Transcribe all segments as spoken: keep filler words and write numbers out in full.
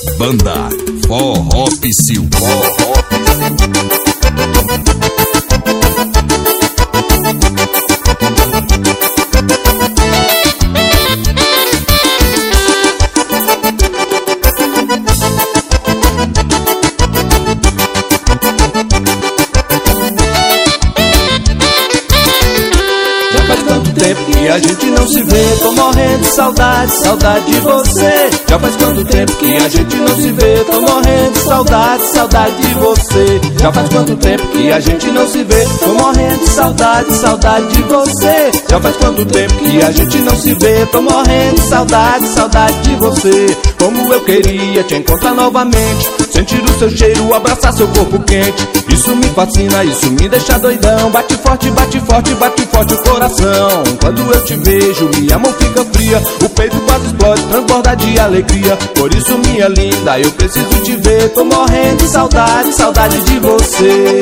Banda Forró Psyu. Forró que a gente não se vê, tô morrendo de saudade, saudade de você. Já faz quanto tempo que a gente não se vê, tô morrendo de saudade, saudade de você. Já faz quanto tempo que a gente não se vê, tô morrendo de saudade, saudade de você. Já faz quanto tempo que a gente não se vê, tô morrendo de saudade, saudade de você. Como eu queria te encontrar novamente, sentir o seu cheiro, abraçar seu corpo quente. Isso me fascina, isso me deixa doidão. Bate forte, bate forte, bate forte o coração. Quando eu te vejo, minha mão fica fria, o peito quase explode, transborda de alegria. Por isso, minha linda, eu preciso te ver. Tô morrendo de saudade, saudade de você.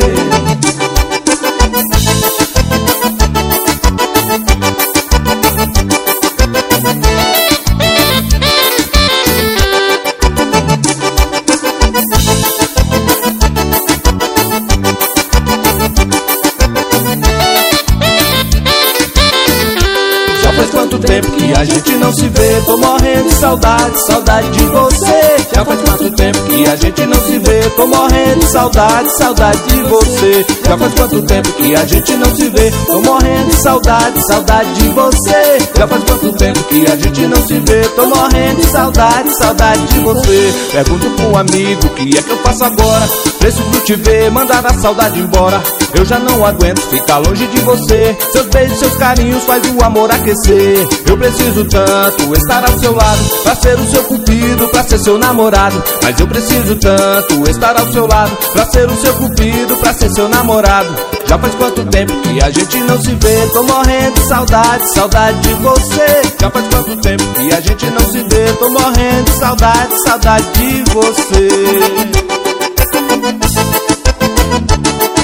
Quanto tempo que a gente não se vê, tô morrendo de saudade, saudade de você. Já faz quanto tempo que a gente não se vê, tô morrendo de saudade, saudade de você. Já faz quanto tempo que a gente não se vê, tô morrendo de saudade, saudade de você. Já faz quanto tempo que a gente não se vê, tô morrendo de saudade, saudade de você. Pergunto pra um amigo, o que é que eu faço agora? Preciso te ver, mandar a saudade embora. Eu já não aguento ficar longe de você. Seus beijos, seus carinhos faz o amor aquecer. Eu preciso tanto estar ao seu lado, pra ser o seu cupido, pra ser seu namorado. Mas eu preciso tanto estar ao seu lado, pra ser o seu cupido, pra ser seu namorado. Já faz quanto tempo que a gente não se vê, tô morrendo de saudade, saudade de você. Já faz quanto tempo que a gente não se vê, tô morrendo de saudade, saudade de você.